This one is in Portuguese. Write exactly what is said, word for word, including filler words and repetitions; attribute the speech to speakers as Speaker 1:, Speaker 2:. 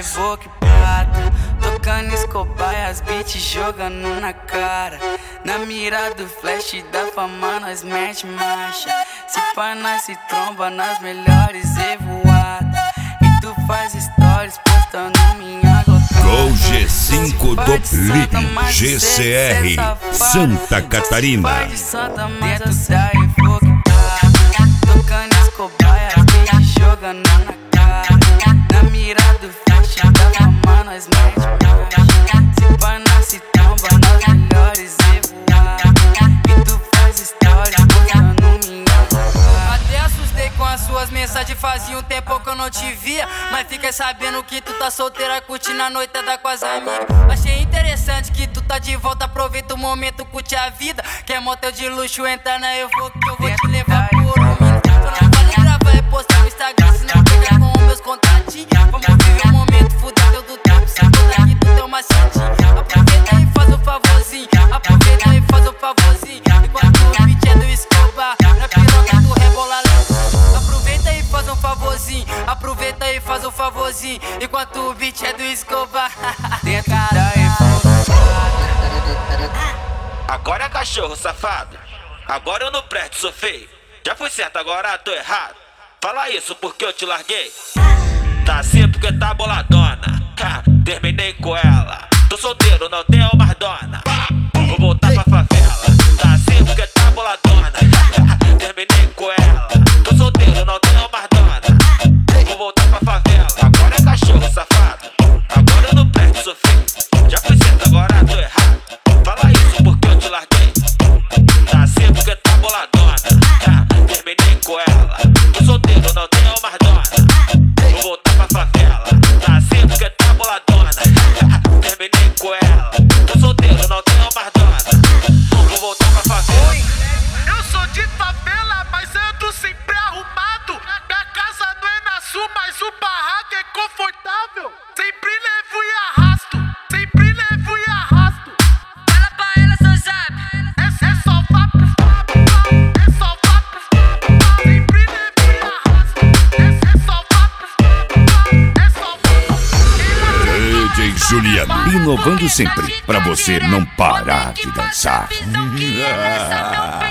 Speaker 1: vou que prata, tocando Escobar e as beats jogando na cara. Na mira do flash da fama nós mete marcha. Se pá nós se tromba nas melhores evoadas. E tu faz stories postando minha gotada.
Speaker 2: Gol G cinco do Felipe G C R Santa Catarina.
Speaker 1: Dentro da Evo que prata, tocando Escobar e as beats jogando na cara. Na mira do flash da fama nós mete marcha. Se pá nós se tromba nas melhores evoadas. E tu faz stories postando minha gotada.
Speaker 3: Até assustei com as suas mensagens, fazia um tempo que eu não te via. Mas fiquei sabendo que tu tá solteira, curtindo a noitada com as amigas. Achei interessante que tu tá de volta, aproveita o momento, curte a vida. Quer motel de luxo, entra na eu vou que eu vou te levar por um minuto. Só não vale gravar e postar no Instagram, senão pega com meus contatinhos. Vamos viver o momento, fuder teu do tempo, se toda aqui tu tem uma santinha. Aproveita e faz um favorzinho, aproveita e faz um favorzinho. Enquanto o beat é do Escobar, na piroca tu rebola lá. Aproveita e faz um favorzinho, aproveita e faz um favorzinho. Enquanto o beat é do Escobar.
Speaker 1: Dentro da Evo.
Speaker 4: Agora é cachorro, safado. Agora eu não presto, sou feio. Já fui certo, agora tô errado. Fala isso porque eu te larguei. Tá assim porque tá boladona. Ha, terminei com ela. Tô solteiro, não tenho mais dona. Vou voltar pra favela. Tá assim porque tá boladona. Ha, terminei com ela. Tô solteiro, não tenho mais dona. Vou voltar pra favela. Agora é cachorro, safado. Agora eu não presto, sou feio. Já fui certo, agora tô errado. Fala isso porque eu te larguei. Tá assim porque tá boladona. Ha, terminei com ela. Tô solteiro, não tenho mais dona. Vou voltar pra favela. Tá assim porque tá boladona. Ha, terminei com ela. Tô solteiro, não tenho mais dona. Vou voltar pra favela.
Speaker 5: Oi, eu sou de favela, mas ando sempre arrumado. Minha casa não é na sul, mas o barraco é confortável. Sempre levo e arrasto, sempre levo e arrasto.
Speaker 3: Fala pra ela, seu sabe.
Speaker 5: É, é só vá pros papo, é só vá pros papo. Sempre levo e arrasto, é, é só vá pros papo, é só vá.
Speaker 2: D J Juliano, inovando sempre pra você não parar de dançar.